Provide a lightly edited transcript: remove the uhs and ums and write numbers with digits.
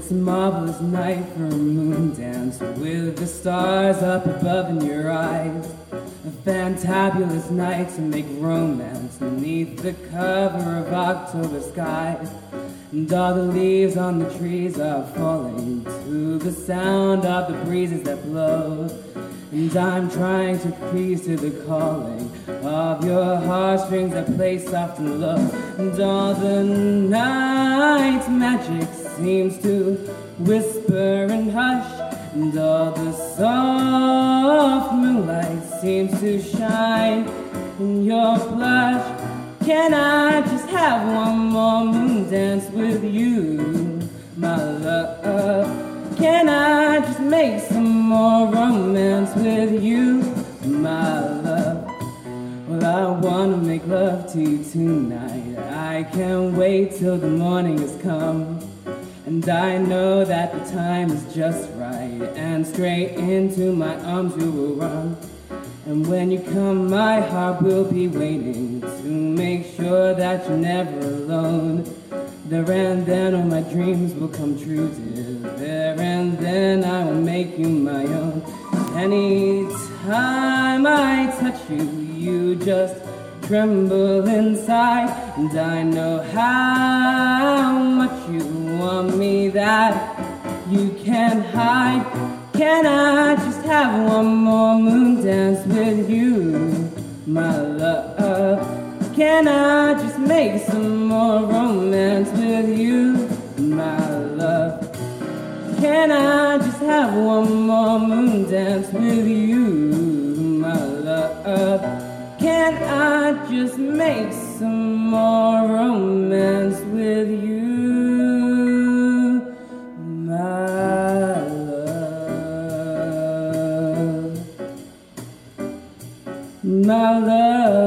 It's a marvelous night for a moon dance with the stars up above in your eyes. A fantabulous night to make romance beneath the cover of October skies. And all the leaves on the trees are falling to the sound of the breezes that blow. And I'm trying to please to the calling of your heartstrings that play soft and low. And all the night's magic seems to whisper and hush. And all the soft moonlight seems to shine in your blush. Can I just have one more moon dance with you, my love? Can I just make some more romance with you, my love? Well, I wanna make love to you tonight. I can't wait till the morning has come. And I know that the time is just right, and straight into my arms you will run. And when you come, my heart will be waiting to make sure that you're never alone. There and then all my dreams will come true, dear. There and then I will make you my own. Anytime I touch you, you just tremble inside. And I know how much you want me that you can't hide. Can I just have one more moon dance with you, my love? Can I just make some more romance with you, my love? Can I just have one more moon dance with you, my love? Can I just make some more romance with you, my love? My love.